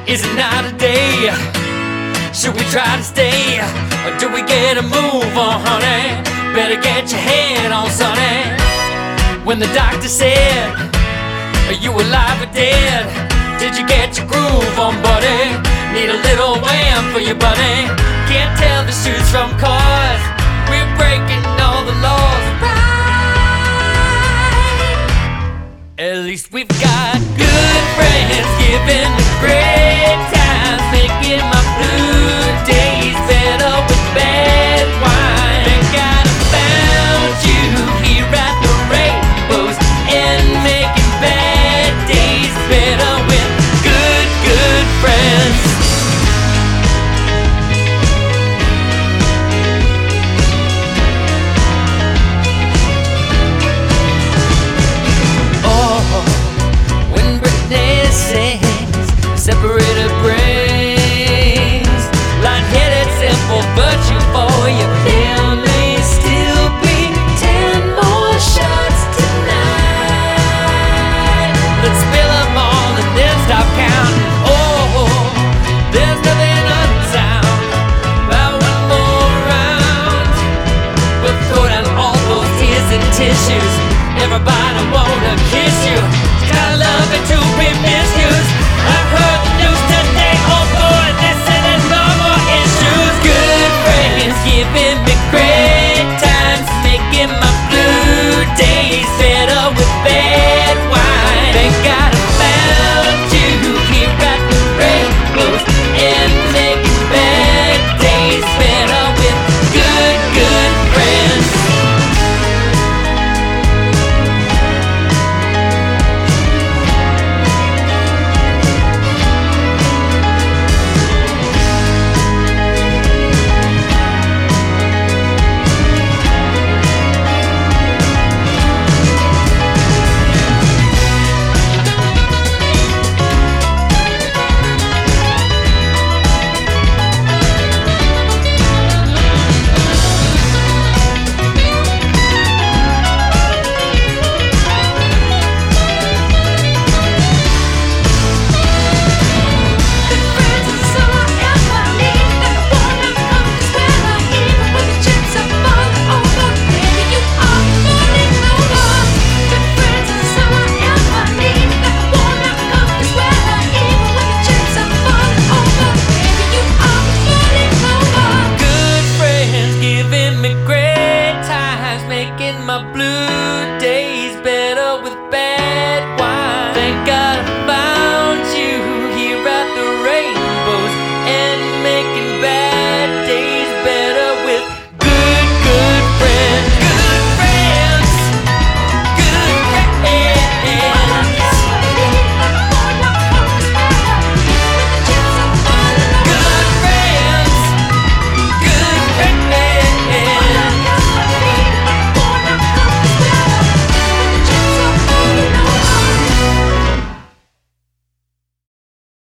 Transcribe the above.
Is it not a day? Should we try to stay? Or do we get a move on, honey? Better get your head on, sonny. When the doctor said, are you alive or dead? Did you get your groove on, buddy? Need a little wham for you, buddy. Can't tell the shoes from cars. We're breaking all the laws, right? At least we've got good friends giving great times, making my blue days better with bad wine. Thank God I found you here at the Rainbows, and making bad days better with good, good friends. Separated brain.